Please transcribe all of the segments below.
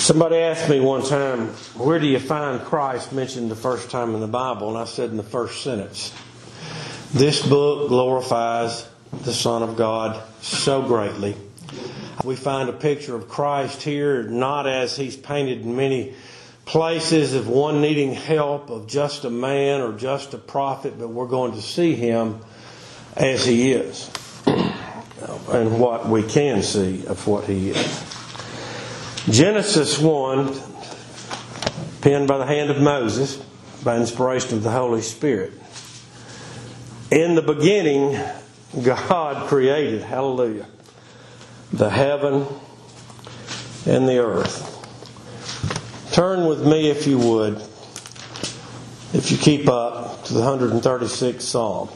Somebody asked me one time, where do you find Christ mentioned the first time in the Bible? And I said in the first sentence, this book glorifies the Son of God so greatly. We find a picture of Christ here, not as He's painted in many places of one needing help, of just a man or just a prophet, but we're going to see Him as He is and what we can see of what He is. Genesis 1, penned by the hand of Moses, by inspiration of the Holy Spirit. In the beginning, God created, hallelujah, the heaven and the earth. Turn with me, if you would, if you keep up, to the 136th Psalm.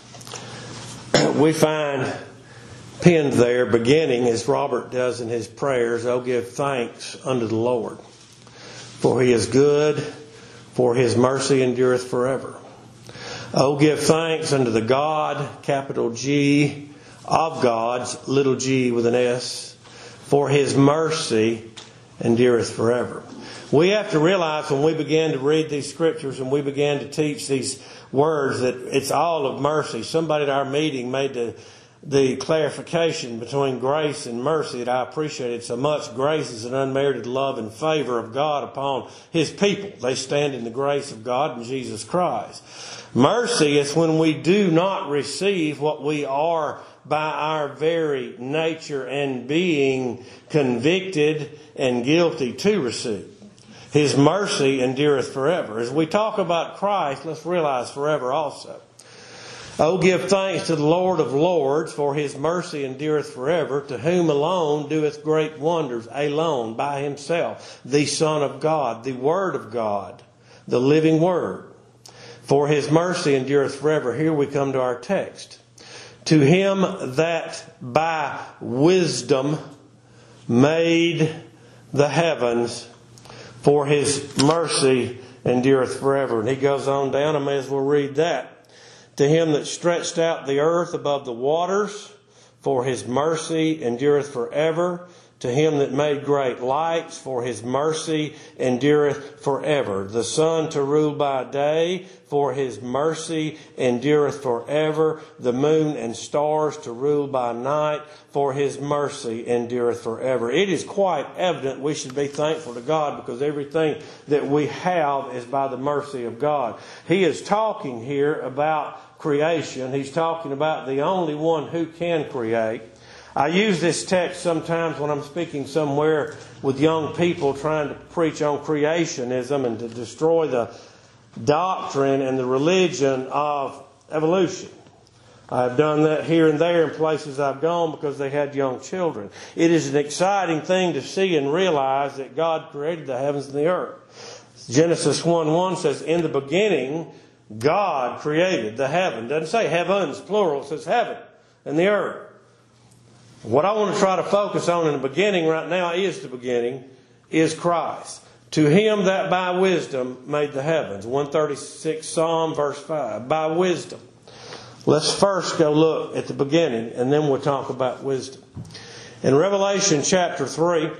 We find penned there, beginning, as Robert does in his prayers, "Oh, give thanks unto the Lord, for He is good, for His mercy endureth forever. Oh, give thanks unto the God, capital G, of gods, little g with an S, for His mercy endureth forever." We have to realize when we begin to read these scriptures and we began to teach these words that it's all of mercy. Somebody at our meeting made the clarification between grace and mercy that I appreciated so much. Grace is an unmerited love and favor of God upon His people. They stand in the grace of God in Jesus Christ. Mercy is when we do not receive what we are by our very nature and being convicted and guilty to receive. His mercy endureth forever. As we talk about Christ, let's realize forever also. Oh, give thanks to the Lord of Lords, for His mercy endureth forever, to whom alone doeth great wonders, alone, by Himself, the Son of God, the Word of God, the living Word. For His mercy endureth forever. Here we come to our text. To Him that by wisdom made the heavens, for His mercy endureth forever. And he goes on down, I may as well read that. To Him that stretched out the earth above the waters, for His mercy endureth forever. To Him that made great lights, for His mercy endureth forever. The sun to rule by day, for His mercy endureth forever. The moon and stars to rule by night, for His mercy endureth forever. It is quite evident we should be thankful to God because everything that we have is by the mercy of God. He is talking here about creation. He's talking about the only one who can create. I use this text sometimes when I'm speaking somewhere with young people trying to preach on creationism and to destroy the doctrine and the religion of evolution. I've done that here and there in places I've gone because they had young children. It is an exciting thing to see and realize that God created the heavens and the earth. Genesis 1:1 says, in the beginning, God created the heaven. It doesn't say heavens, plural. It says heaven and the earth. What I want to try to focus on in the beginning right now is the beginning, is Christ. To Him that by wisdom made the heavens. 136 Psalm verse 5. By wisdom. Let's first go look at the beginning and then we'll talk about wisdom. In Revelation chapter 3,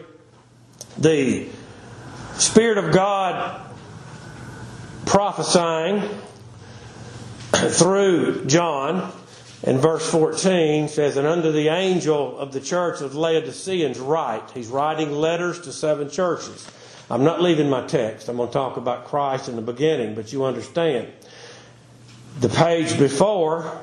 the Spirit of God prophesying through John in verse 14 says, and unto the angel of the church of Laodiceans write. He's writing letters to 7 churches. I'm not leaving my text. I'm going to talk about Christ in the beginning, but you understand. The page before,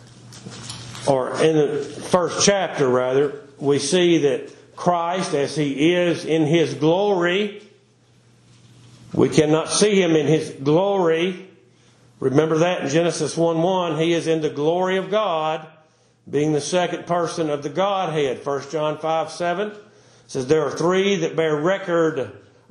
or in the first chapter rather, we see that Christ, as He is in His glory, we cannot see Him in His glory. Remember that in Genesis 1:1, He is in the glory of God, being the second person of the Godhead. 1 John 5:7 says there are 3 that bear record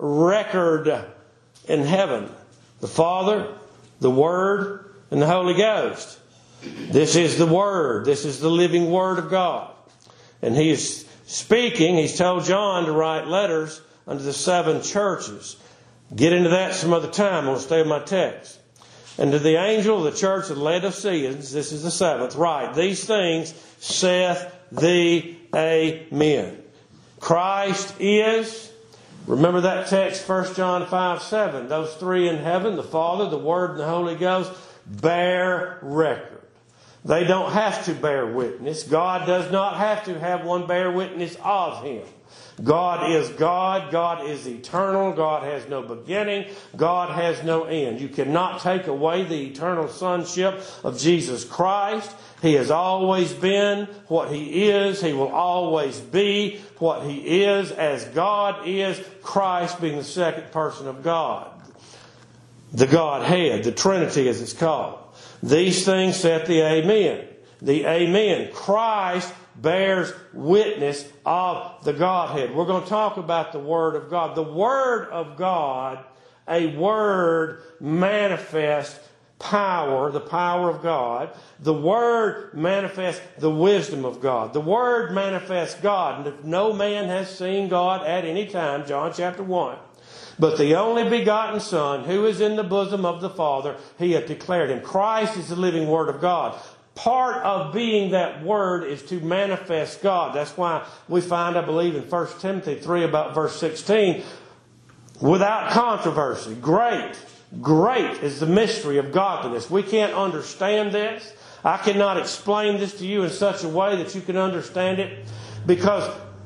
in heaven. The Father, the Word, and the Holy Ghost. This is the Word. This is the living Word of God. And He is speaking. He's told John to write letters unto the 7 churches. Get into that some other time. I want to stay with my text. And to the angel of the church of Laodiceans, this is the 7th, write, these things saith the Amen. Christ is, Remember that text, 1 John 5:7. Those three in heaven, the Father, the Word, and the Holy Ghost, bear record. They don't have to bear witness. God does not have to have one bear witness of Him. God is God. God is eternal. God has no beginning. God has no end. You cannot take away the eternal sonship of Jesus Christ. He has always been what He is. He will always be what He is, as God is, Christ being the second person of God. The Godhead, the Trinity as it's called. These things saith the Amen. The Amen. Christ bears witness of the Godhead. We're going to talk about the Word of God. The Word of God, a Word manifests power, the power of God. The Word manifests the wisdom of God. The Word manifests God. And no man has seen God at any time, John chapter 1. But the only begotten Son, who is in the bosom of the Father, He hath declared Him. Christ is the living Word of God. Part of being that Word is to manifest God. That's why we find, I believe, in 1 Timothy 3 about verse 16, without controversy, great is the mystery of godliness. We can't understand this. I cannot explain this to you in such a way that you can understand it, because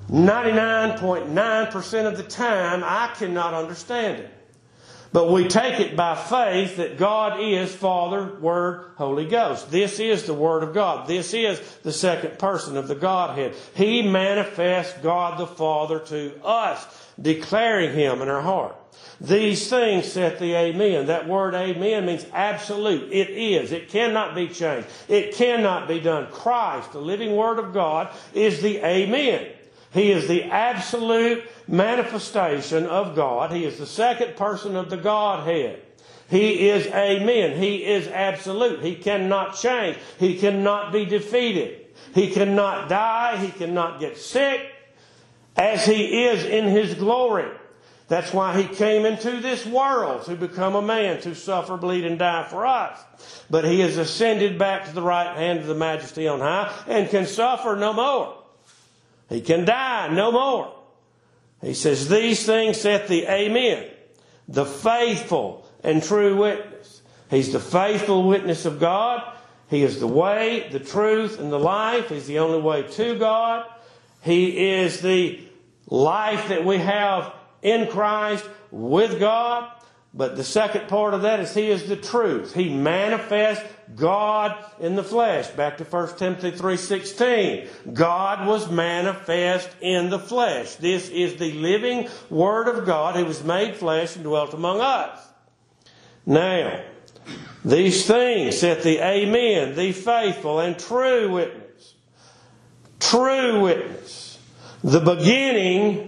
99.9% of the time I cannot understand it. But we take it by faith that God is Father, Word, Holy Ghost. This is the Word of God. This is the second person of the Godhead. He manifests God the Father to us, declaring Him in our heart. These things saith the Amen. That word Amen means absolute. It is. It cannot be changed. It cannot be done. Christ, the living Word of God, is the Amen. He is the absolute manifestation of God. He is the second person of the Godhead. He is Amen. He is absolute. He cannot change. He cannot be defeated. He cannot die. He cannot get sick, as He is in His glory. That's why He came into this world, to become a man, to suffer, bleed, and die for us. But He has ascended back to the right hand of the Majesty on high, and can suffer no more. He can die no more. He says, these things saith the Amen, the faithful and true witness. He's the faithful witness of God. He is the way, the truth, and the life. He's the only way to God. He is the life that we have in Christ with God. But the second part of that is He is the truth. He manifests God in the flesh. Back to 1 Timothy 3:16. God was manifest in the flesh. This is the living Word of God who was made flesh and dwelt among us. Now, these things saith the Amen, the faithful and true witness. True witness. The beginning,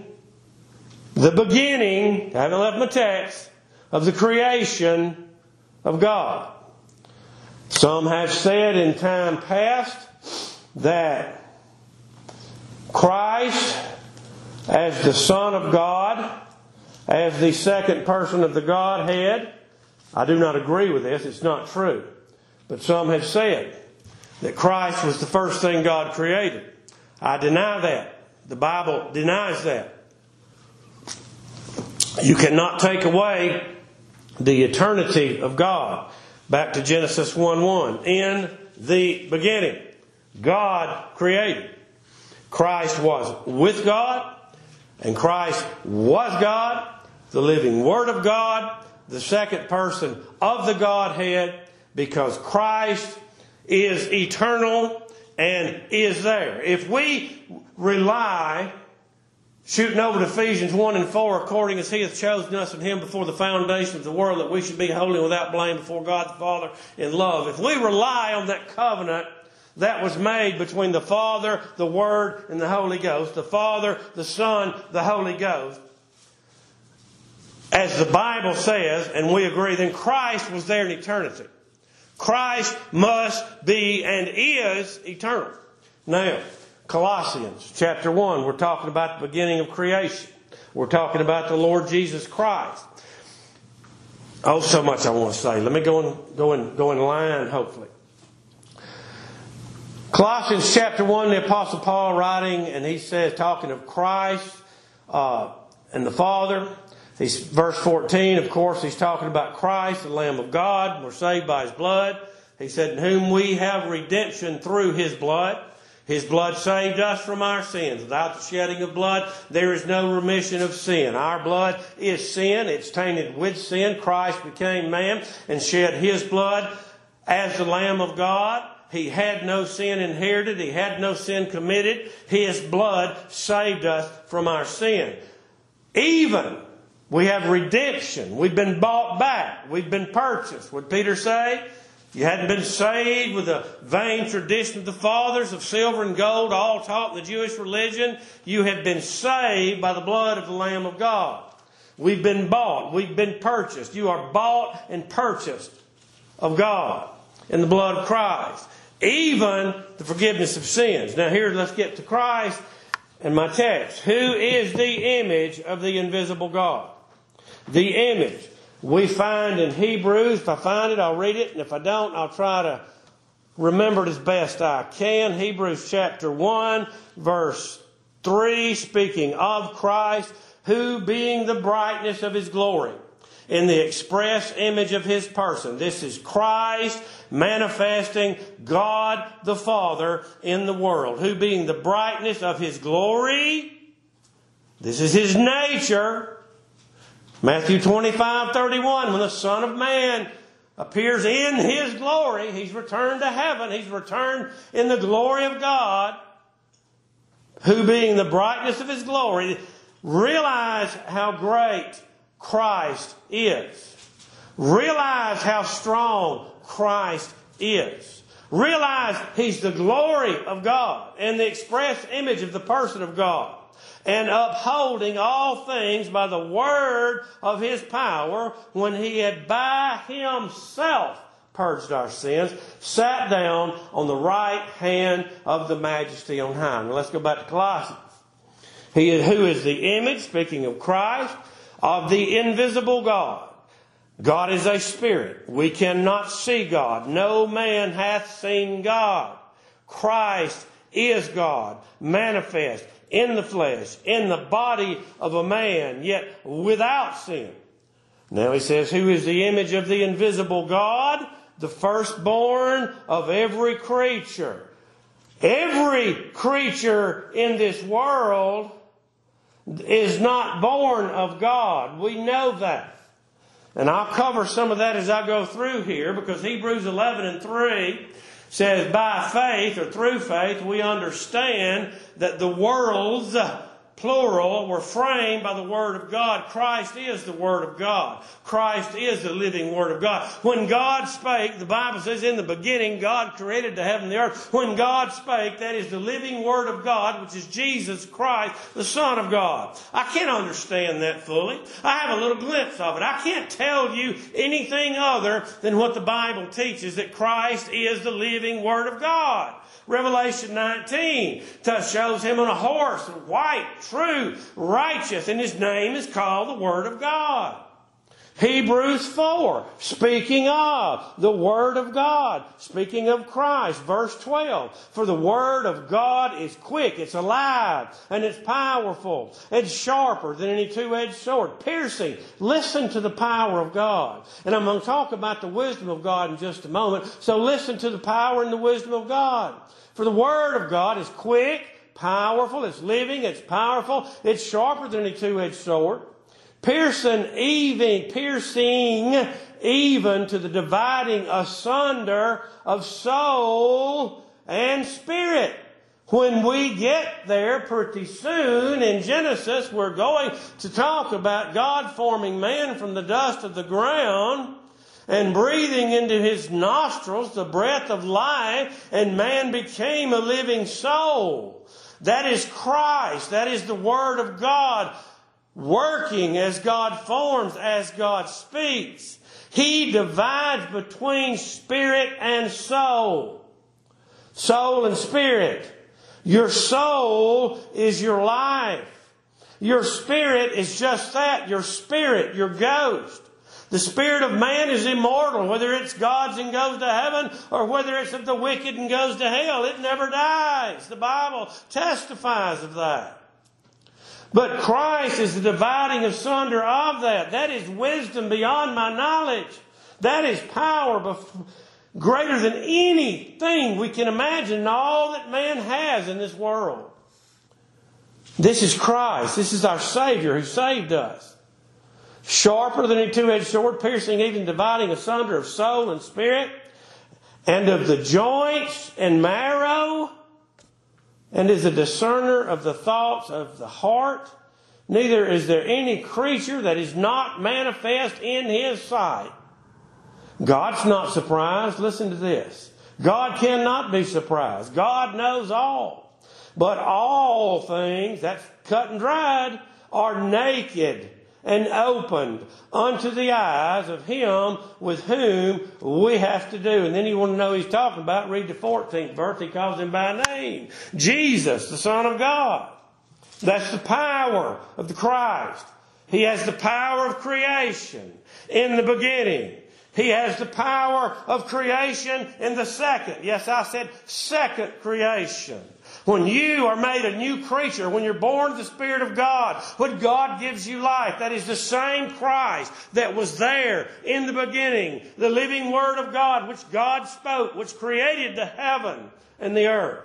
I haven't left my text, of the creation of God. Some have said in time past that Christ, as the Son of God, as the second person of the Godhead, I do not agree with this, it's not true. But some have said that Christ was the first thing God created. I deny that. The Bible denies that. You cannot take away the eternity of God. Back to Genesis 1:1. In the beginning, God created. Christ was with God, and Christ was God, the living Word of God, the second person of the Godhead, because Christ is eternal and is there. If we rely, shooting over to Ephesians 1 and 4, according as He hath chosen us in Him before the foundation of the world, that we should be holy and without blame before God the Father in love. If we rely on that covenant that was made between the Father, the Word, and the Holy Ghost, the Father, the Son, the Holy Ghost, as the Bible says, and we agree, then Christ was there in eternity. Christ must be and is eternal. Now, Colossians chapter 1, we're talking about the beginning of creation. We're talking about the Lord Jesus Christ. Oh, so much I want to say. Let me go in line, hopefully. Colossians chapter 1, the Apostle Paul writing, and he says, talking of Christ, and the Father. Verse 14, of course, he's talking about Christ, the Lamb of God. We're saved by His blood. He said, in whom we have redemption through His blood. His blood saved us from our sins. Without the shedding of blood, there is no remission of sin. Our blood is sin. It's tainted with sin. Christ became man and shed His blood as the Lamb of God. He had no sin inherited. He had no sin committed. His blood saved us from our sin. Even we have redemption. We've been bought back. We've been purchased. What did Peter say? You hadn't been saved with the vain tradition of the fathers of silver and gold, all taught in the Jewish religion. You have been saved by the blood of the Lamb of God. We've been bought. We've been purchased. You are bought and purchased of God in the blood of Christ. Even the forgiveness of sins. Now here, let's get to Christ and my text. Who is the image of the invisible God? The image we find in Hebrews. If I find it, I'll read it. And if I don't, I'll try to remember it as best I can. Hebrews chapter 1, verse 3, speaking of Christ, who being the brightness of His glory, in the express image of His person. This is Christ manifesting God the Father in the world. Who being the brightness of His glory. This is His nature. Matthew 25:31, when the Son of Man appears in His glory, He's returned to heaven. He's returned in the glory of God. Who being the brightness of His glory. Realize how great Christ is. Realize how strong Christ is. Realize He's the glory of God and the express image of the person of God, and upholding all things by the word of His power, when He had by Himself purged our sins, sat down on the right hand of the Majesty on high. Now let's go back to Colossians. He who is the image, speaking of Christ, of the invisible God. God is a spirit. We cannot see God. No man hath seen God. Christ is God, manifest in the flesh, in the body of a man, yet without sin. Now he says, who is the image of the invisible God? The firstborn of every creature. Every creature in this world is not born of God. We know that. And I'll cover some of that as I go through here, because Hebrews 11:3 says, by faith or through faith we understand that the worlds, plural, were framed by the Word of God. Christ is the Word of God. Christ is the living Word of God. When God spake, the Bible says in the beginning God created the heaven and the earth. When God spake, that is the living Word of God, which is Jesus Christ, the Son of God. I can't understand that fully. I have a little glimpse of it. I can't tell you anything other than what the Bible teaches, that Christ is the living Word of God. Revelation 19 shows Him on a horse, white, true, righteous, and His name is called the Word of God. Hebrews 4, speaking of the Word of God, speaking of Christ, verse 12, for the Word of God is quick, it's alive, and it's powerful, it's sharper than any two-edged sword, piercing. Listen to the power of God. And I'm going to talk about the wisdom of God in just a moment, so listen to the power and the wisdom of God. For the Word of God is quick, powerful, it's living, it's powerful, it's sharper than any two-edged sword, piercing even to the dividing asunder of soul and spirit. When we get there pretty soon in Genesis, we're going to talk about God forming man from the dust of the ground and breathing into his nostrils the breath of life, and man became a living soul. That is Christ. That is the Word of God working as God forms, as God speaks. He divides between spirit and soul. Soul and spirit. Your soul is your life. Your spirit is just that, your spirit, your ghost. The spirit of man is immortal, whether it's God's and goes to heaven or whether it's of the wicked and goes to hell. It never dies. The Bible testifies of that. But Christ is the dividing asunder of that. That is wisdom beyond my knowledge. That is power greater than anything we can imagine and all that man has in this world. This is Christ. This is our Savior who saved us. Sharper than a two-edged sword, piercing even dividing asunder of soul and spirit, and of the joints and marrow, and is a discerner of the thoughts of the heart. Neither is there any creature that is not manifest in His sight. God's not surprised. Listen to this. God cannot be surprised. God knows all. But all things, that's cut and dried, are naked and opened unto the eyes of Him with whom we have to do. And then you want to know who He's talking about, read the 14th verse. He calls Him by name. Jesus, the Son of God. That's the power of the Christ. He has the power of creation in the beginning. He has the power of creation in the second. Yes, I said second creation. When you are made a new creature, when you're born of the Spirit of God, when God gives you life, that is the same Christ that was there in the beginning, the living Word of God, which God spoke, which created the heaven and the earth.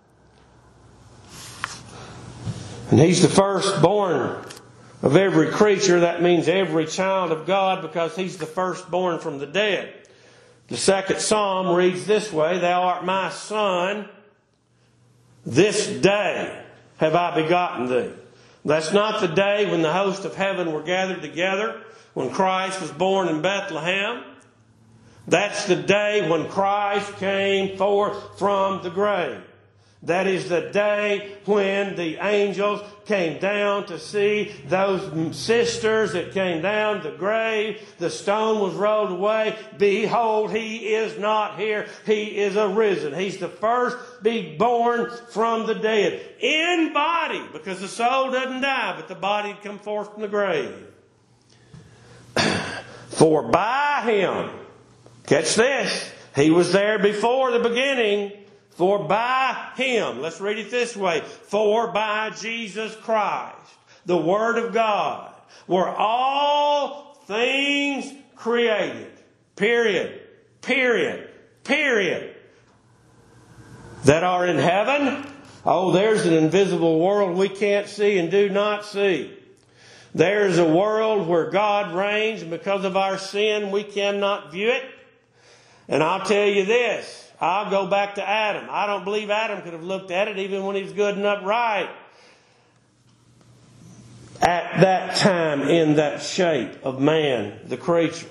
And He's the firstborn of every creature. That means every child of God, because He's the firstborn from the dead. The second psalm reads this way, Thou art my Son, this day have I begotten thee. That's not the day when the host of heaven were gathered together, when Christ was born in Bethlehem. That's the day when Christ came forth from the grave. That is the day when the angels came down to see those sisters that came down the grave. The stone was rolled away. Behold, He is not here. He is arisen. He's the first be born from the dead. In body, because the soul doesn't die, but the body had come forth from the grave. For by Him, catch this, He was there before the beginning. For by Him, let's read it this way, for by Jesus Christ, the Word of God, were all things created. Period. Period. Period. That are in heaven. Oh, there's an invisible world we can't see and do not see. There's a world where God reigns, and because of our sin, we cannot view it. And I'll tell you this. I'll go back to Adam. I don't believe Adam could have looked at it even when he was good and upright at that time in that shape of man, the creature.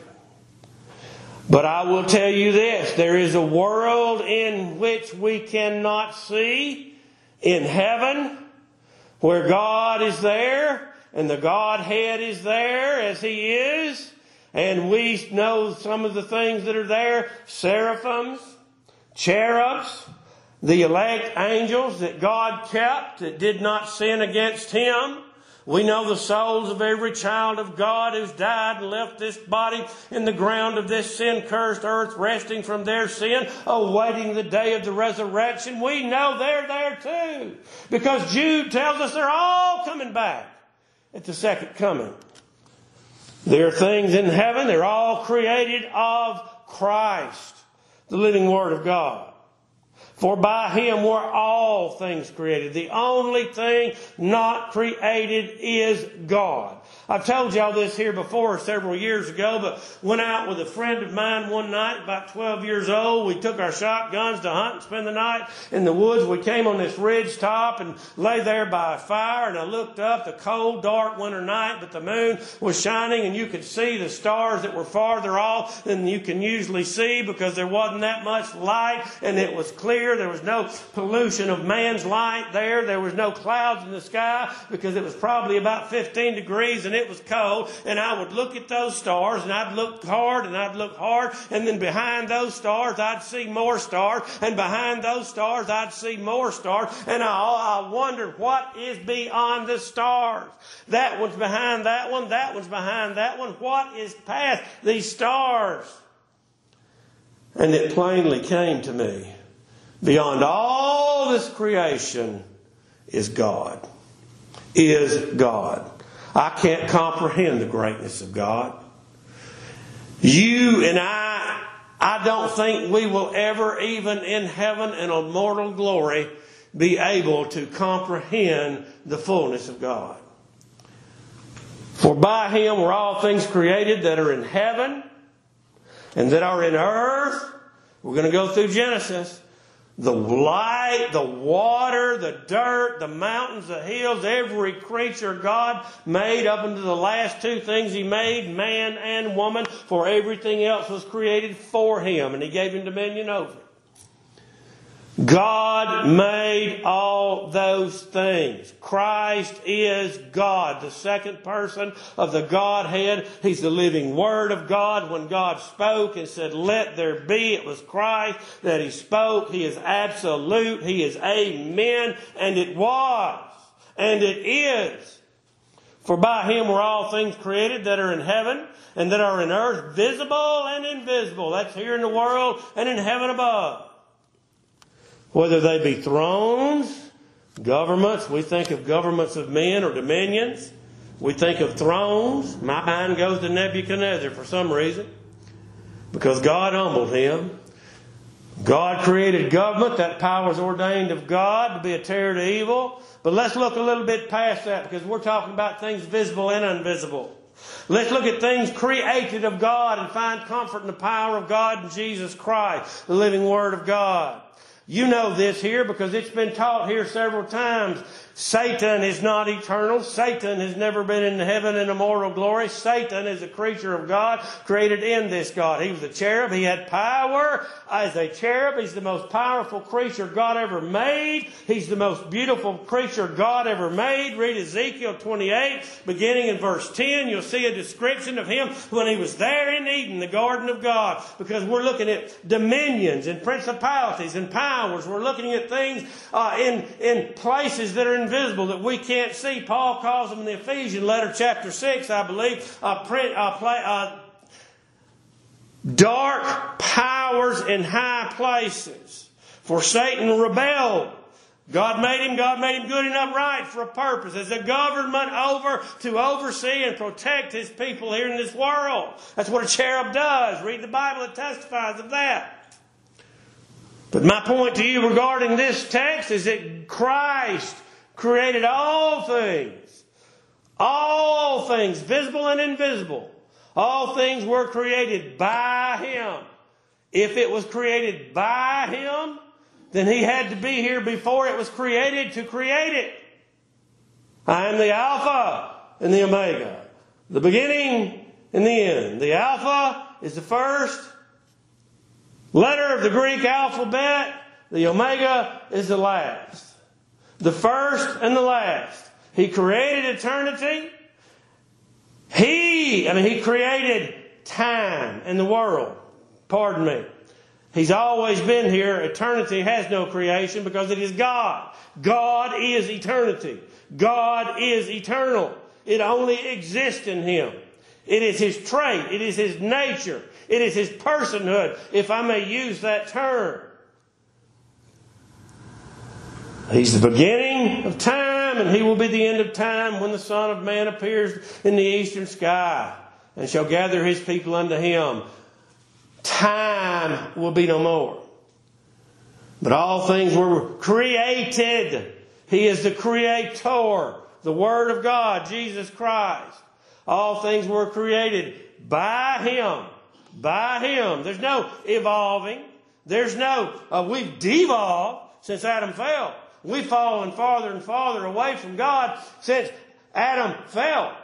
But I will tell you this. There is a world in which we cannot see in heaven, where God is there and the Godhead is there as He is. And we know some of the things that are there. Seraphims, cherubs, the elect angels that God kept that did not sin against Him. We know the souls of every child of God who's died and left this body in the ground of this sin-cursed earth, resting from their sin, awaiting the day of the resurrection. We know they're there too, because Jude tells us they're all coming back at the second coming. There are things in heaven, they're all created of Christ, the living Word of God. For by Him were all things created. The only thing not created is God. I've told y'all this here before several years ago, but went out with a friend of mine one night, about 12 years old. We took our shotguns to hunt and spend the night in the woods. We came on this ridge top and lay there by a fire, and I looked up, the cold, dark winter night, but the moon was shining, and you could see the stars that were farther off than you can usually see because there wasn't that much light, and it was clear. There was no pollution of man's light there. There was no clouds in the sky because it was probably about 15 degrees and it was cold. And I would look at those stars, and I'd look hard and I'd look hard, and then behind those stars I'd see more stars, and behind those stars I'd see more stars, and I wondered what is beyond the stars. That one's behind that one, that one's behind that one. What is past these stars? And it plainly came to me. Beyond all this creation is God. is God. I can't comprehend the greatness of God. You and I don't think we will ever, even in heaven in immortal glory, be able to comprehend the fullness of God. For by Him were all things created that are in heaven and that are in earth. We're going to go through Genesis. The light, the water, the dirt, the mountains, the hills, every creature God made up into the last two things He made, man and woman, for everything else was created for Him, and He gave Him dominion over it. God made all those things. Christ is God, the second person of the Godhead. He's the living Word of God. When God spoke and said, "Let there be," it was Christ that He spoke. He is absolute. He is Amen. And it was. And it is. For by Him were all things created that are in heaven and that are in earth, visible and invisible. That's here in the world and in heaven above. Whether they be thrones, governments. We think of governments of men or dominions. We think of thrones. My mind goes to Nebuchadnezzar for some reason, because God humbled him. God created government. That power is ordained of God to be a terror to evil. But let's look a little bit past that, because we're talking about things visible and invisible. Let's look at things created of God and find comfort in the power of God in Jesus Christ, the living Word of God. You know this here because it's been taught here several times. Satan is not eternal. Satan has never been in heaven in immortal glory. Satan is a creature of God, created in this God. He was a cherub. He had power as a cherub. He's the most powerful creature God ever made. He's the most beautiful creature God ever made. Read Ezekiel 28, beginning in verse 10. You'll see a description of him when he was there in Eden, the garden of God. Because we're looking at dominions and principalities and powers. We're looking at things in places that are invisible, that we can't see. Paul calls them in the Ephesian letter, chapter 6, I believe, dark powers in high places. For Satan rebelled. God made him good and upright for a purpose, as a government to oversee and protect His people here in this world. That's what a cherub does. Read the Bible, it testifies of that. But my point to you regarding this text is that Christ created all things, visible and invisible. All things were created by Him. If it was created by Him, then He had to be here before it was created to create it. I am the Alpha and the Omega, the beginning and the end. The Alpha is the first letter of the Greek alphabet. The Omega is the last. The first and the last. He created eternity. He created time and the world. Pardon me. He's always been here. Eternity has no creation because it is God. God is eternity. God is eternal. It only exists in Him. It is His trait. It is His nature. It is His personhood, if I may use that term. He's the beginning of time, and He will be the end of time when the Son of Man appears in the eastern sky and shall gather His people unto Him. Time will be no more. But all things were created. He is the Creator, the Word of God, Jesus Christ. All things were created by Him. By Him. There's no evolving. There's no, we've devolved since Adam fell. We've fallen farther and farther away from God since Adam fell.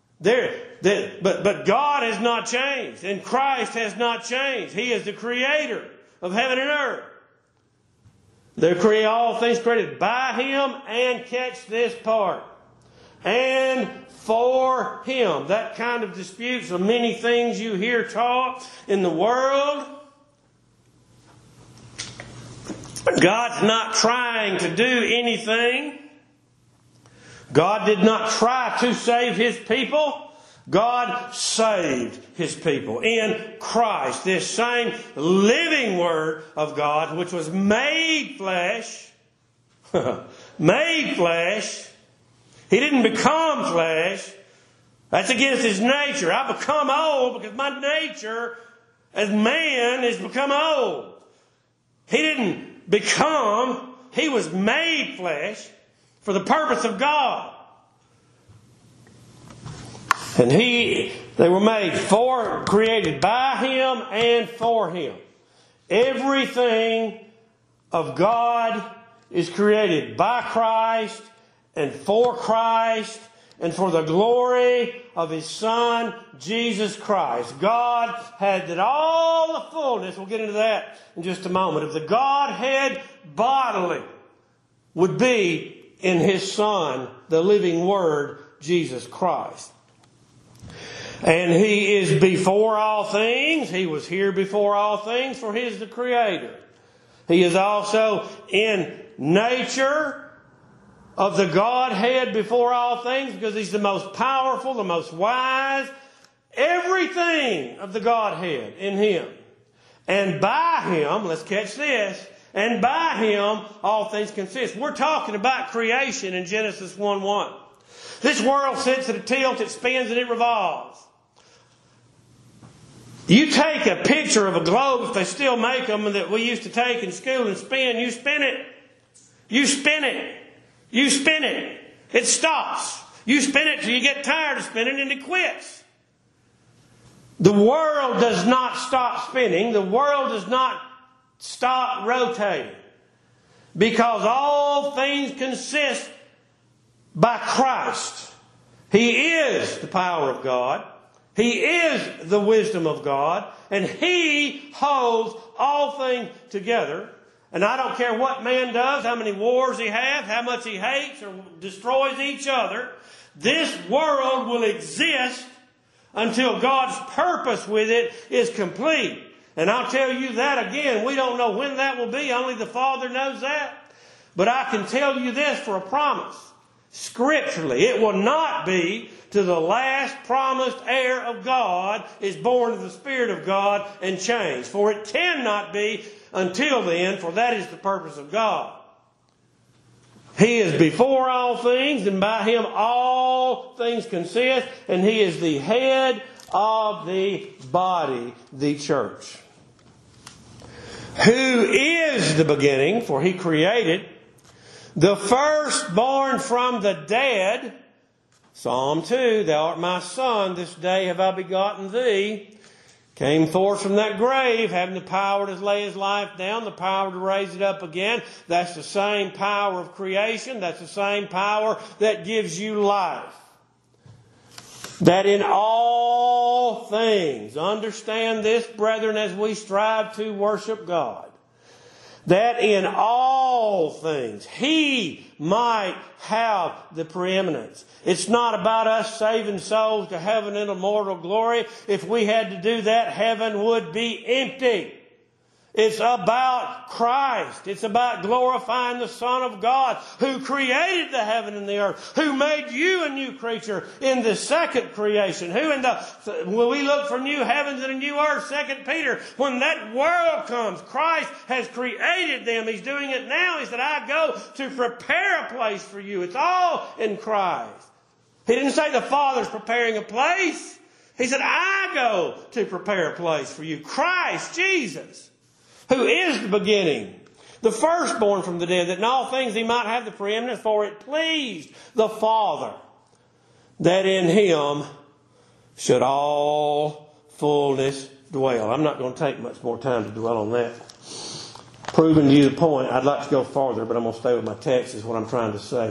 But God has not changed, and Christ has not changed. He is the Creator of heaven and earth. They're all things created by Him, and catch this part, and for Him. That kind of disputes of many things you hear taught in the world. God's not trying to do anything. God did not try to save His people. God saved His people in Christ. This same living Word of God, which was made flesh, He didn't become flesh. That's against his nature. I become old because my nature as man has become old. He didn't become. He was made flesh for the purpose of God. And they were created by Him and for Him. Everything of God is created by Christ and for Christ and for the glory of His Son, Jesus Christ. God had that all the fullness, we'll get into that in just a moment, of the Godhead bodily would be in His Son, the living Word, Jesus Christ. And He is before all things. He was here before all things, for He is the Creator. He is also in nature of the Godhead before all things, because He's the most powerful, the most wise. Everything of the Godhead in Him. And by Him, let's catch this, and by Him all things consist. We're talking about creation in Genesis 1:1. This world sits at a tilt, it spins and it revolves. You take a picture of a globe, if they still make them, that we used to take in school and spin, you spin it. You spin it. You spin it. It stops. You spin it till you get tired of spinning and it quits. The world does not stop spinning. The world does not stop rotating. Because all things consist by Christ. He is the power of God. He is the wisdom of God. And He holds all things together. And I don't care what man does, how many wars he has, how much he hates or destroys each other. This world will exist until God's purpose with it is complete. And I'll tell you that again, we don't know when that will be. Only the Father knows that. But I can tell you this for a promise. Scripturally, it will not be till the last promised heir of God is born of the Spirit of God and changed. For it cannot be until then, for that is the purpose of God. He is before all things, and by Him all things consist, and He is the head of the body, the church. Who is the beginning, for He created the firstborn from the dead. Psalm 2, Thou art my son, this day have I begotten thee. Came forth from that grave, having the power to lay his life down, the power to raise it up again. That's the same power of creation. That's the same power that gives you life. That in all things, understand this, brethren, as we strive to worship God, that in all things He might have the preeminence. It's not about us saving souls to heaven and immortal glory. If we had to do that, heaven would be empty. It's about Christ. It's about glorifying the Son of God who created the heaven and the earth, who made you a new creature in the second creation, when we look for new heavens and a new earth, 2 Peter, when that world comes, Christ has created them. He's doing it now. He said, I go to prepare a place for you. It's all in Christ. He didn't say the Father's preparing a place. He said, I go to prepare a place for you. Christ, Jesus, who is the beginning, the firstborn from the dead, that in all things He might have the preeminence, for it pleased the Father that in Him should all fullness dwell. I'm not going to take much more time to dwell on that. Proving to you the point, I'd like to go farther, but I'm going to stay with my text, is what I'm trying to say.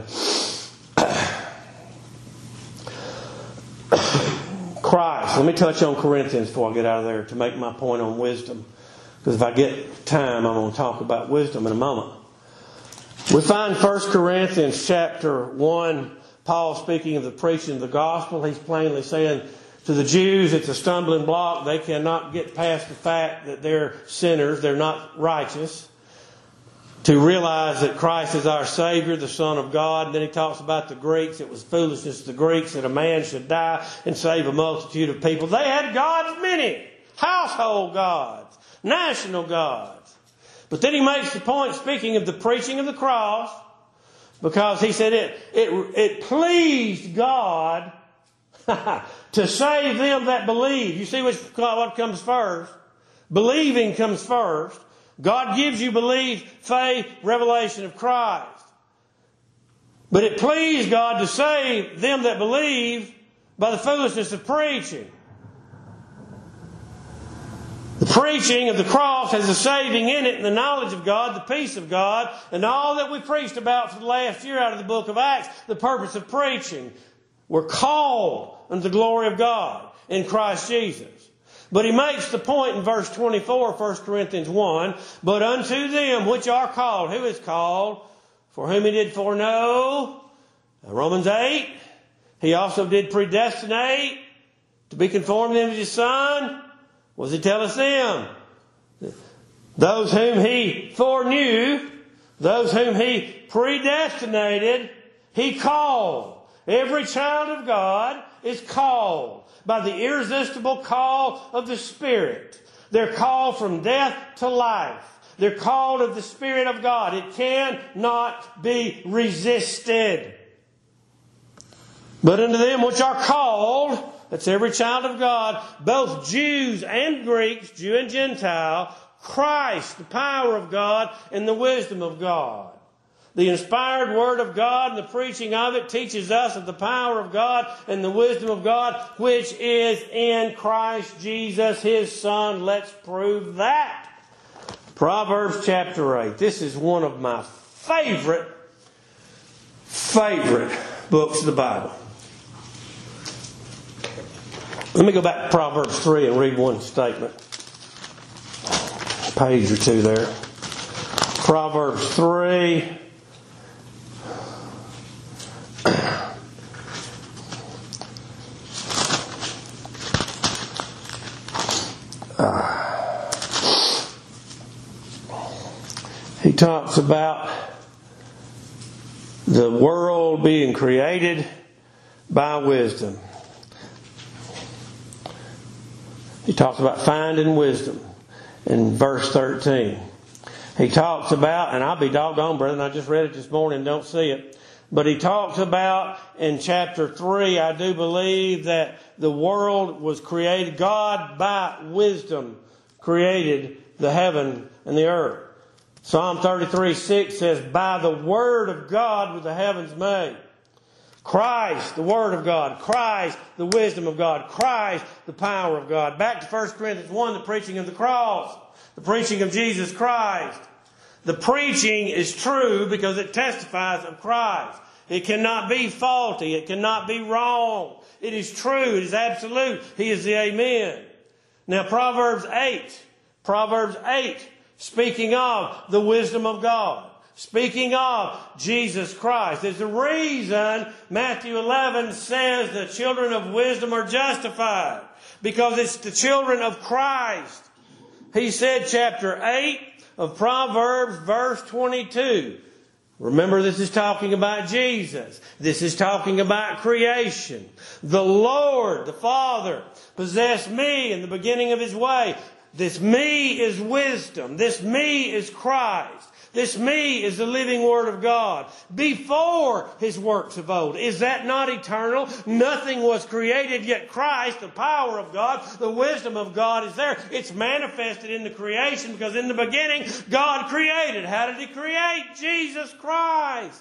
Christ. Let me touch on Corinthians before I get out of there to make my point on wisdom. Because if I get time, I'm going to talk about wisdom in a moment. We find 1 Corinthians chapter 1, Paul speaking of the preaching of the gospel. He's plainly saying to the Jews, it's a stumbling block. They cannot get past the fact that they're sinners. They're not righteous. To realize that Christ is our Savior, the Son of God. And then he talks about the Greeks. It was foolishness to the Greeks that a man should die and save a multitude of people. They had gods many. Household gods. National gods. But then he makes the point, speaking of the preaching of the cross, Because he said it pleased God to save them that believe. You see what comes first? Believing comes first. God gives you belief, faith, revelation of Christ. But it pleased God to save them that believe by the foolishness of preaching. The preaching of the cross has a saving in it, and the knowledge of God, the peace of God, and all that we preached about for the last year out of the book of Acts, the purpose of preaching. We're called unto the glory of God in Christ Jesus. But he makes the point in verse 24, 1 Corinthians 1, but unto them which are called. Who is called? For whom he did foreknow. Romans 8. He also did predestinate to be conformed into his Son. What does he tell us them? Those whom he foreknew, those whom he predestinated, he called. Every child of God is called by the irresistible call of the Spirit. They're called from death to life. They're called of the Spirit of God. It cannot be resisted. But unto them which are called, that's every child of God, both Jews and Greeks, Jew and Gentile, Christ, the power of God and the wisdom of God. The inspired Word of God and the preaching of it teaches us of the power of God and the wisdom of God, which is in Christ Jesus, His Son. Let's prove that. Proverbs chapter 8. This is one of my favorite books of the Bible. Let me go back to Proverbs 3 and read one statement. A page or two there. Proverbs 3. He talks about the world being created by wisdom. He talks about finding wisdom in verse 13. He talks about, and I'll be doggone, brethren, I just read it this morning, don't see it. But he talks about in chapter 3, I do believe that the world was created, God by wisdom created the heaven and the earth. Psalm 33:6 says, by the word of God were the heavens made. Christ, the Word of God. Christ, the wisdom of God. Christ, the power of God. Back to 1 Corinthians 1, the preaching of the cross. The preaching of Jesus Christ. The preaching is true because it testifies of Christ. It cannot be faulty. It cannot be wrong. It is true. It is absolute. He is the Amen. Now Proverbs 8. Proverbs 8. Speaking of the wisdom of God. Speaking of Jesus Christ. There's a reason Matthew 11 says the children of wisdom are justified. Because it's the children of Christ. He said chapter 8 of Proverbs verse 22. Remember, this is talking about Jesus. This is talking about creation. The Lord, the Father, possessed me in the beginning of His way. This me is wisdom. This me is Christ. This me is the living Word of God. Before His works of old. Is that not eternal? Nothing was created, yet Christ, the power of God, the wisdom of God is there. It's manifested in the creation because in the beginning God created. How did He create? Jesus Christ.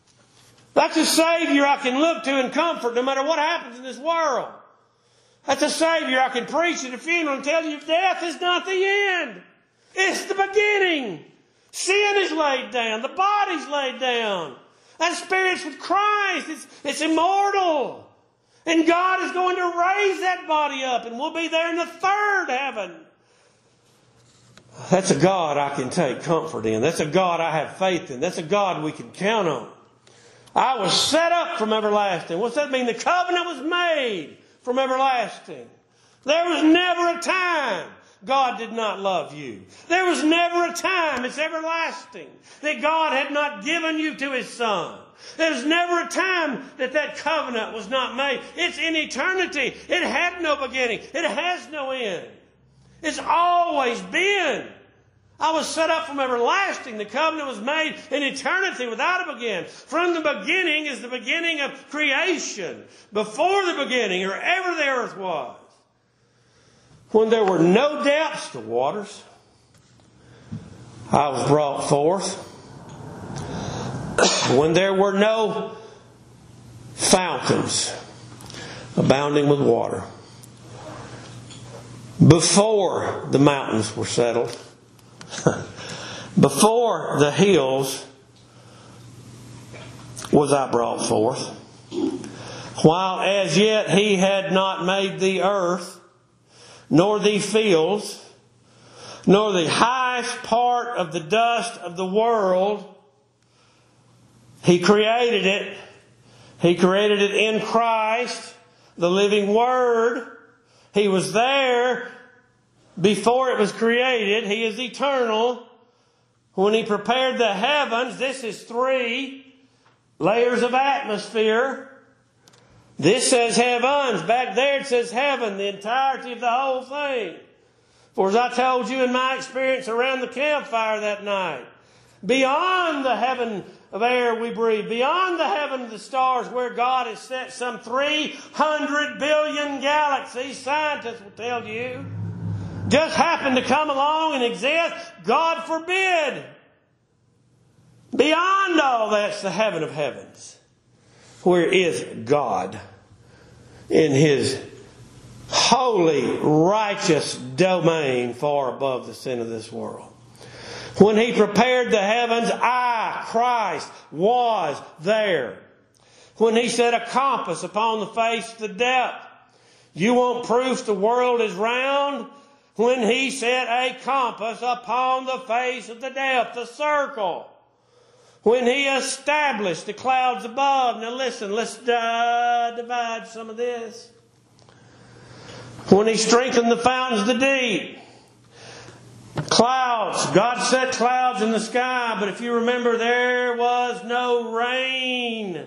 That's a Savior I can look to and comfort no matter what happens in this world. That's a Savior I can preach at a funeral and tell you death is not the end. It's the beginning. Sin is laid down. The body's laid down. That spirit's with Christ. It's immortal. And God is going to raise that body up and we'll be there in the third heaven. That's a God I can take comfort in. That's a God I have faith in. That's a God we can count on. I was set up from everlasting. What's that mean? The covenant was made from everlasting. There was never a time God did not love you. There was never a time, it's everlasting, that God had not given you to His Son. There's never a time that covenant was not made. It's in eternity. It had no beginning. It has no end. It's always been. I was set up from everlasting. The covenant was made in eternity without a beginning. From the beginning is the beginning of creation. Before the beginning, or ever the earth was. When there were no depths to waters, I was brought forth. When there were no fountains abounding with water, before the mountains were settled, before the hills was I brought forth, while as yet he had not made the earth, nor the fields, nor the highest part of the dust of the world. He created it. He created it in Christ, the living Word. He was there before it was created. He is eternal. When He prepared the heavens, this is 3 layers of atmosphere. This says heavens. Back there it says heaven, the entirety of the whole thing. For as I told you in my experience around the campfire that night, beyond the heaven of air we breathe, beyond the heaven of the stars where God has set some 300 billion galaxies, scientists will tell you, just happen to come along and exist, God forbid. Beyond all that's the heaven of heavens, where is God in His holy, righteous domain far above the sin of this world. When He prepared the heavens, I, Christ, was there. When He set a compass upon the face of the depth, you want proof the world is round? When He set a compass upon the face of the depth, a circle. When He established the clouds above. Now listen, let's divide some of this. When He strengthened the fountains of the deep. Clouds. God set clouds in the sky, but if you remember, there was no rain.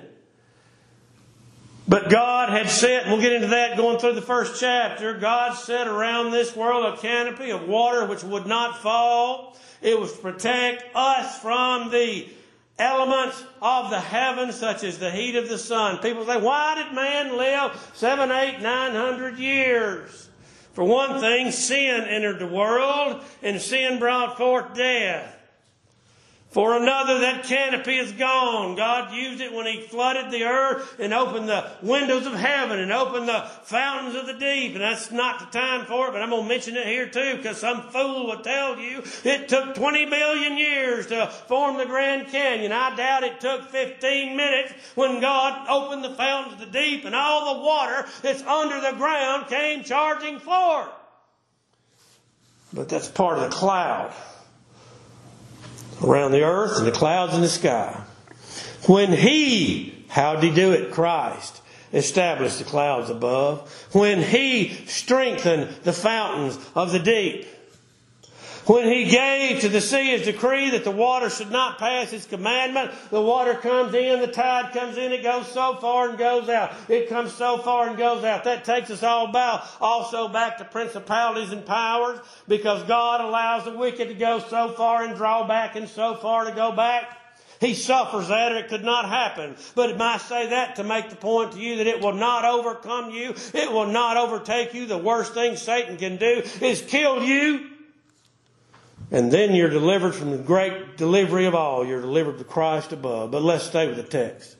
But God had set, and we'll get into that going through the first chapter, God set around this world a canopy of water which would not fall. It was to protect us from the elements of the heavens, such as the heat of the sun. People say, why did man live 700, 800, 900 years? For one thing, sin entered the world, and sin brought forth death. For another, that canopy is gone. God used it when He flooded the earth and opened the windows of heaven and opened the fountains of the deep. And that's not the time for it, but I'm going to mention it here too, because some fool will tell you it took 20 billion years to form the Grand Canyon. I doubt it took 15 minutes when God opened the fountains of the deep and all the water that's under the ground came charging forth. But that's part of the cloud around the earth and the clouds in the sky. When He, how did He do it? Christ established the clouds above. When He strengthened the fountains of the deep. When He gave to the sea His decree that the water should not pass His commandment, the water comes in, the tide comes in, it goes so far and goes out. It comes so far and goes out. That takes us also back to principalities and powers, because God allows the wicked to go so far and draw back and so far to go back. He suffers that, or it could not happen. But I say that to make the point to you that it will not overcome you. It will not overtake you. The worst thing Satan can do is kill you. And then you're delivered from the great delivery of all. You're delivered to Christ above. But let's stay with the text.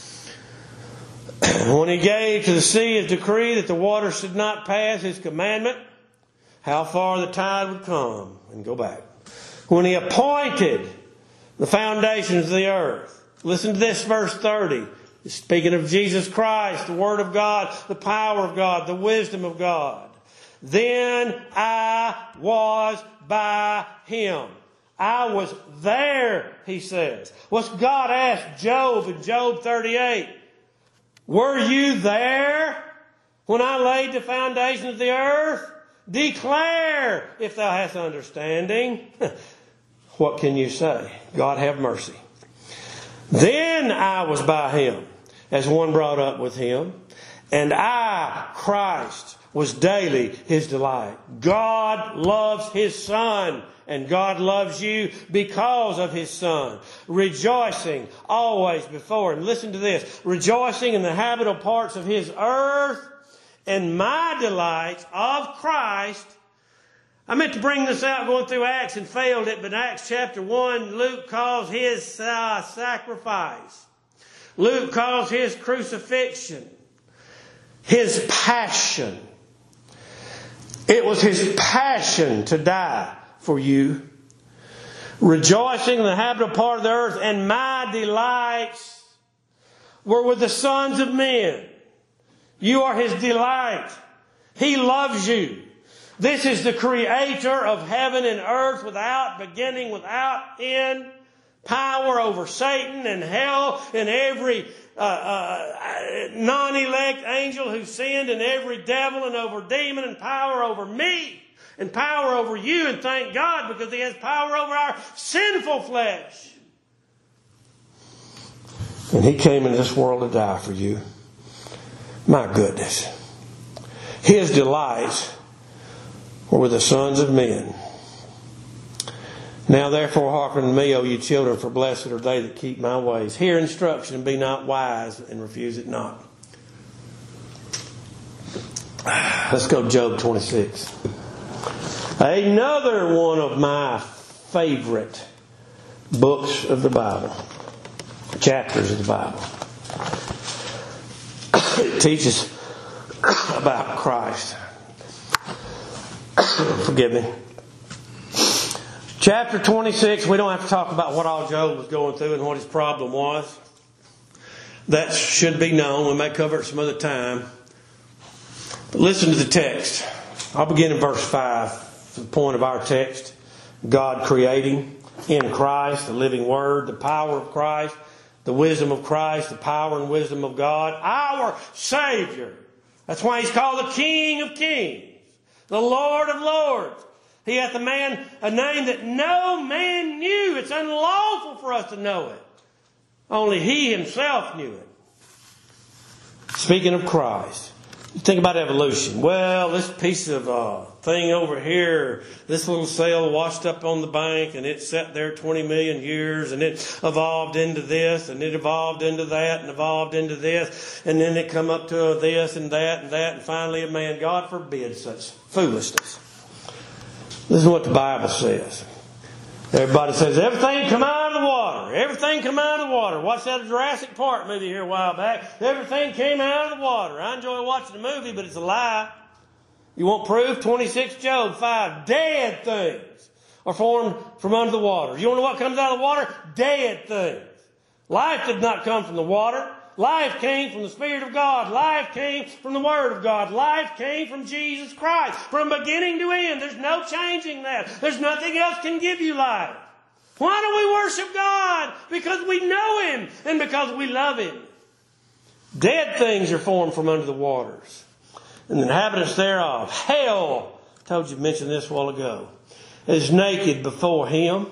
When He gave to the sea His decree that the water should not pass His commandment, how far the tide would come and go back. When He appointed the foundations of the earth. Listen to this, verse 30. Speaking of Jesus Christ, the Word of God, the power of God, the wisdom of God. Then I was by Him. I was there, he says. What's God asked Job in Job 38? Were you there when I laid the foundations of the earth? Declare, if thou hast understanding. What can you say? God have mercy. Then I was by Him, as one brought up with Him. And I, Christ, was daily His delight. God loves His Son, and God loves you because of His Son. Rejoicing always before Him. Listen to this. Rejoicing in the habitable parts of His earth, and my delights of Christ. I meant to bring this out going through Acts and failed it, but in Acts chapter 1, Luke calls His sacrifice. Luke calls His crucifixion His passion. It was His passion to die for you. Rejoicing in the habitable part of the earth, and my delights were with the sons of men. You are His delight. He loves you. This is the Creator of heaven and earth, without beginning, without end. Power over Satan and hell and every non-elect angel who sinned, and every devil and over demon, and power over me and power over you. And thank God, because He has power over our sinful flesh. And He came into this world to die for you. My goodness. His delights were with the sons of men. Now therefore hearken to me, O you children, for blessed are they that keep my ways. Hear instruction, and be not wise, and refuse it not. Let's go to Job 26. Another one of my favorite books of the Bible. Chapters of the Bible. It teaches about Christ. Forgive me. Chapter 26, we don't have to talk about what all Job was going through and what his problem was. That should be known. We may cover it some other time. But listen to the text. I'll begin in verse 5, the point of our text. God creating in Christ, the living Word, the power of Christ, the wisdom of Christ, the power and wisdom of God, our Savior. That's why He's called the King of Kings, the Lord of Lords. He hath a name that no man knew. It's unlawful for us to know it. Only He Himself knew it. Speaking of Christ, think about evolution. Well, this piece of thing over here, this little cell washed up on the bank, and it sat there 20 million years, and it evolved into this, and it evolved into that, and evolved into this, and then it come up to this and that and that, and finally a man. God forbid such foolishness. This is what the Bible says. Everybody says, everything come out of the water. Everything come out of the water. Watched that Jurassic Park movie here a while back. Everything came out of the water. I enjoy watching the movie, but it's a lie. You want proof? 26 Job 5. Dead things are formed from under the water. You want to know what comes out of the water? Dead things. Life did not come from the water. Life came from the Spirit of God. Life came from the Word of God. Life came from Jesus Christ. From beginning to end. There's no changing that. There's nothing else can give you life. Why do we worship God? Because we know Him and because we love Him. Dead things are formed from under the waters, and the inhabitants thereof. Hell, I told you, mentioned this a while ago, is naked before Him.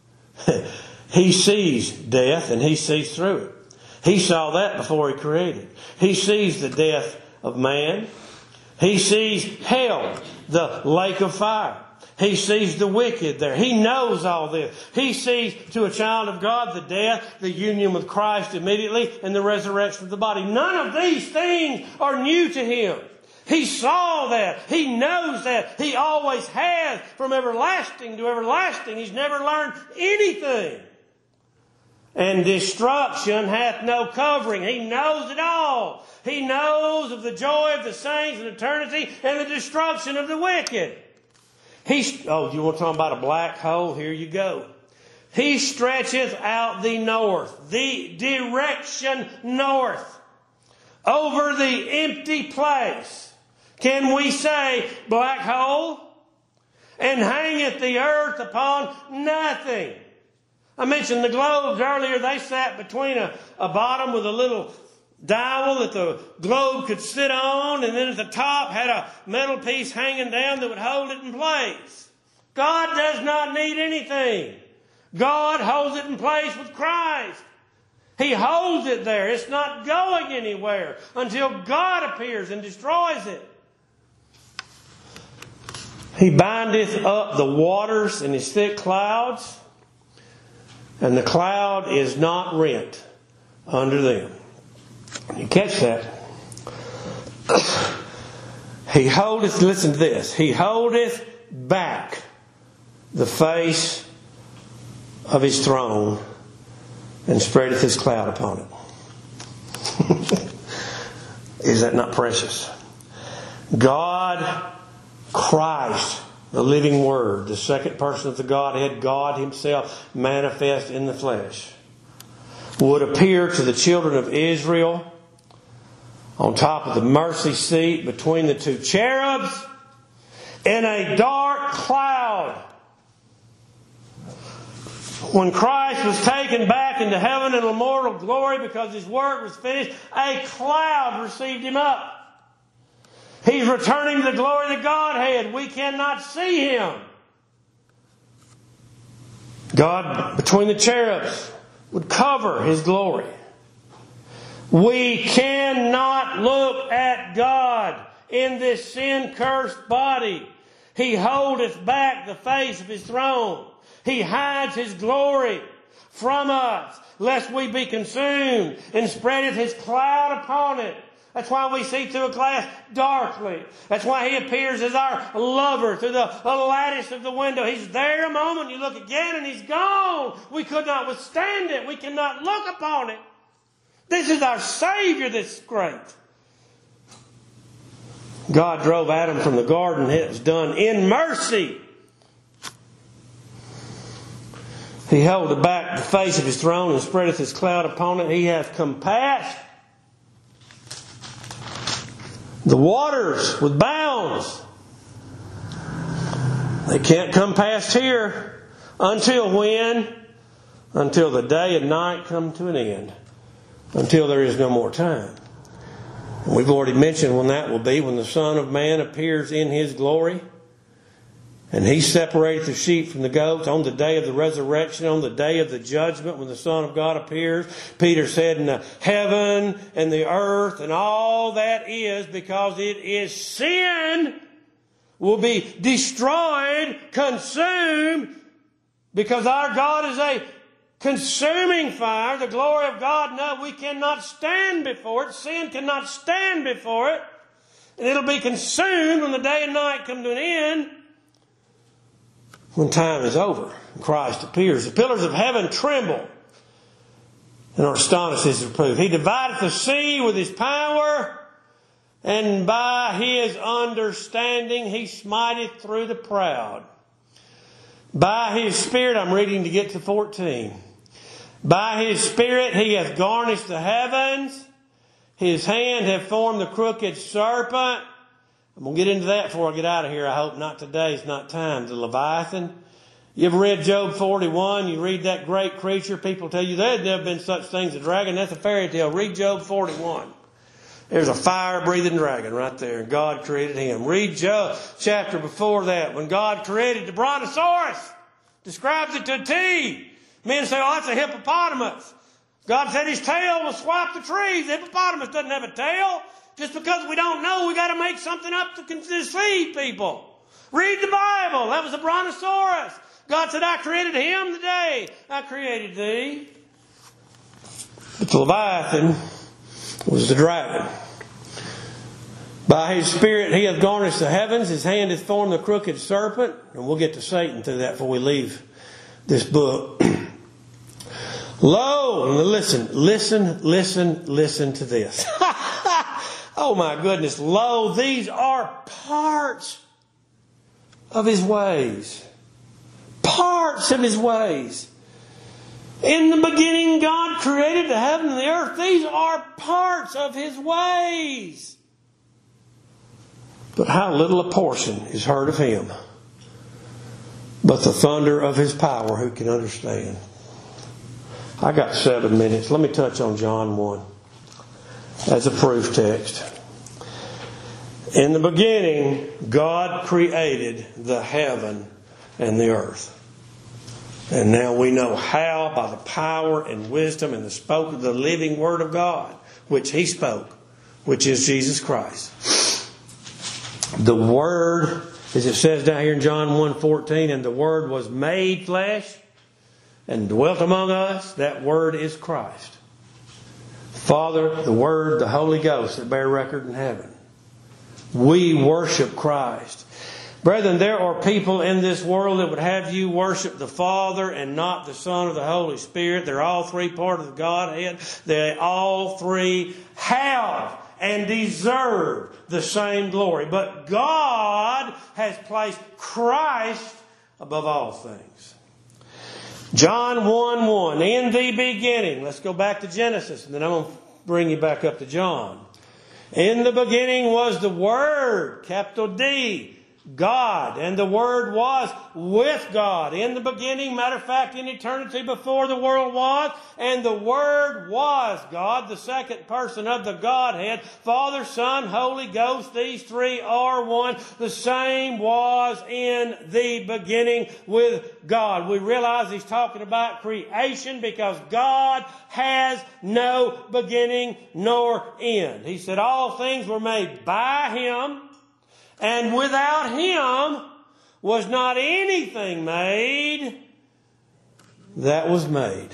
He sees death and He sees through it. He saw that before He created. He sees the death of man. He sees hell, the lake of fire. He sees the wicked there. He knows all this. He sees, to a child of God, the death, the union with Christ immediately, and the resurrection of the body. None of these things are new to Him. He saw that. He knows that. He always has, from everlasting to everlasting. He's never learned anything. And destruction hath no covering. He knows it all. He knows of the joy of the saints in eternity and the destruction of the wicked. You want to talk about a black hole? Here you go. He stretcheth out the north, the direction north, over the empty place. Can we say black hole? And hangeth the earth upon nothing. I mentioned the globes earlier. They sat between a bottom with a little dowel that the globe could sit on, and then at the top had a metal piece hanging down that would hold it in place. God does not need anything. God holds it in place with Christ. He holds it there. It's not going anywhere until God appears and destroys it. He bindeth up the waters in his thick clouds, and the cloud is not rent under them. You catch that? He holdeth, listen to this, he holdeth back the face of his throne and spreadeth his cloud upon it. Is that not precious? God, Christ, the living Word, the second person of the Godhead, God Himself manifest in the flesh, would appear to the children of Israel on top of the mercy seat between the two cherubs in a dark cloud. When Christ was taken back into heaven in immortal glory because His work was finished, a cloud received Him up. He's returning to the glory of the Godhead. We cannot see Him. God, between the cherubs, would cover His glory. We cannot look at God in this sin-cursed body. He holdeth back the face of His throne. He hides His glory from us, lest we be consumed, and spreadeth His cloud upon it. That's why we see through a glass darkly. That's why He appears as our lover through the lattice of the window. He's there a moment, you look again, and He's gone. We could not withstand it. We cannot look upon it. This is our Savior that's great. God drove Adam from the garden. It was done in mercy. He held back the face of His throne and spreadeth His cloud upon it. He hath compassed the waters with bounds. They can't come past here. Until when? Until the day and night come to an end. Until there is no more time. We've already mentioned when that will be, when the Son of Man appears in His glory. And He separates the sheep from the goats on the day of the resurrection, on the day of the judgment, when the Son of God appears. Peter said, in the heaven and the earth and all that is, because it is sin, will be destroyed, consumed, because our God is a consuming fire. The glory of God, no, we cannot stand before it. Sin cannot stand before it. And it'll be consumed when the day and night come to an end. When time is over, Christ appears. The pillars of heaven tremble and are astonished at His reproof. He divideth the sea with His power, and by His understanding He smiteth through the proud. By His Spirit, I'm reading to get to 14. By His Spirit He hath garnished the heavens. His hand hath formed the crooked serpent. I'm going to get into that before I get out of here. I hope not today. It's not time. The Leviathan. You ever read Job 41? You read that great creature. People tell you there had never been such things as a dragon. That's a fairy tale. Read Job 41. There's a fire-breathing dragon right there. And God created him. Read Job chapter before that. When God created the brontosaurus. Describes it to a T. Men say, oh, that's a hippopotamus. God said His tail will swipe the trees. The hippopotamus doesn't have a tail. Just because we don't know, we got to make something up to deceive people. Read the Bible. That was a brontosaurus. God said, I created him today. I created thee. But the Leviathan was the dragon. By His Spirit He hath garnished the heavens. His hand hath formed the crooked serpent. And we'll get to Satan through that before we leave this book. Lo, and listen to this. Oh my goodness. Lo, these are parts of His ways. Parts of His ways. In the beginning, God created the heaven and the earth. These are parts of His ways. But how little a portion is heard of Him. But the thunder of His power, who can understand? I got 7 minutes. Let me touch on John 1 as a proof text. In the beginning, God created the heaven and the earth. And now we know how, by the power and wisdom and the living Word of God, which He spoke, which is Jesus Christ. The Word As it says down here in John 1:14, and the Word was made flesh and dwelt among us. That Word is Christ. Father, the Word, the Holy Ghost that bear record in heaven. We worship Christ. Brethren, there are people in this world that would have you worship the Father and not the Son or the Holy Spirit. They're all three part of the Godhead. They all three have and deserve the same glory. But God has placed Christ above all things. John 1:1, in the beginning. Let's go back to Genesis, and then I'm going to bring you back up to John. In the beginning was the Word, capital D, God, and the Word was with God. In the beginning, matter of fact, in eternity before the world was, and the Word was God, the second person of the Godhead, Father, Son, Holy Ghost, these three are one. The same was in the beginning with God. We realize he's talking about creation because God has no beginning nor end. He said all things were made by Him, and without Him was not anything made that was made.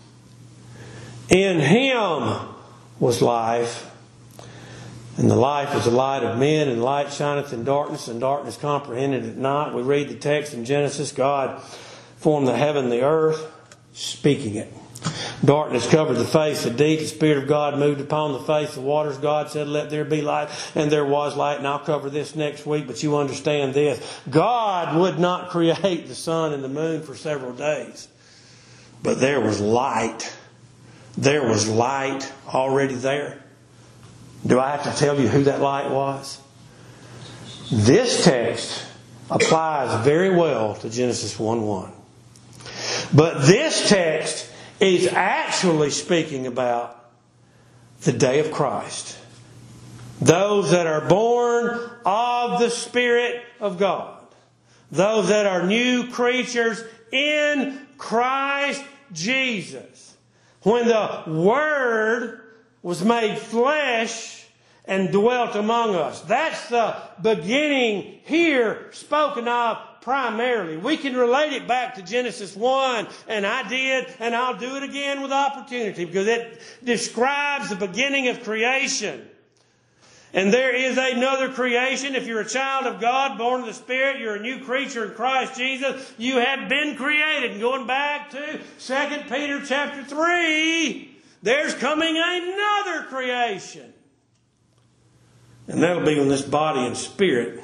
In Him was life, and the life was the light of men, and light shineth in darkness, and darkness comprehended it not. We read the text in Genesis, God formed the heaven and the earth, speaking it. Darkness covered the face of the deep. The Spirit of God moved upon the face of the waters. God said, let there be light. And there was light. And I'll cover this next week, but you understand this. God would not create the sun and the moon for several days. But there was light. There was light already there. Do I have to tell you who that light was? This text applies very well to Genesis 1:1. But this text is actually speaking about the day of Christ. Those that are born of the Spirit of God. Those that are new creatures in Christ Jesus. When the Word was made flesh and dwelt among us. That's the beginning here spoken of primarily. We can relate it back to Genesis 1, and I did, and I'll do it again with opportunity, because it describes the beginning of creation. And there is another creation. If you're a child of God, born of the Spirit, you're a new creature in Christ Jesus. You have been created. And going back to 2 Peter chapter 3, there's coming another creation. And that'll be when this body and spirit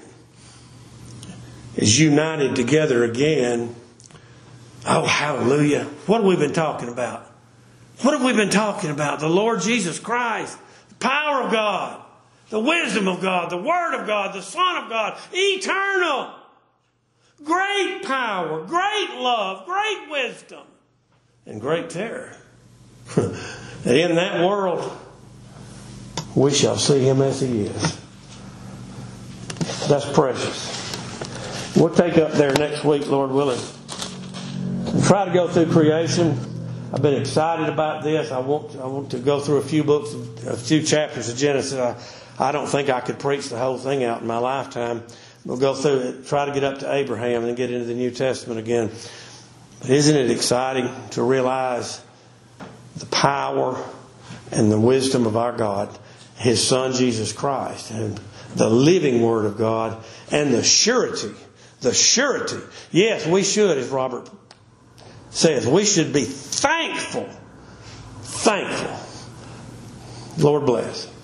is united together again. Oh, hallelujah. What have we been talking about? What have we been talking about? The Lord Jesus Christ, the power of God, the wisdom of God, the Word of God, the Son of God, eternal. Great power, great love, great wisdom, and great terror. And in that world, we shall see Him as He is. That's precious. We'll take up there next week, Lord willing, and try to go through creation. I've been excited about this. I want to go through a few books, a few chapters of Genesis. I don't think I could preach the whole thing out in my lifetime. We'll go through it, try to get up to Abraham and then get into the New Testament again. But isn't it exciting to realize the power and the wisdom of our God, His Son Jesus Christ, and the living Word of God, and the surety. Yes, we should, as Robert says, we should be thankful. Lord bless.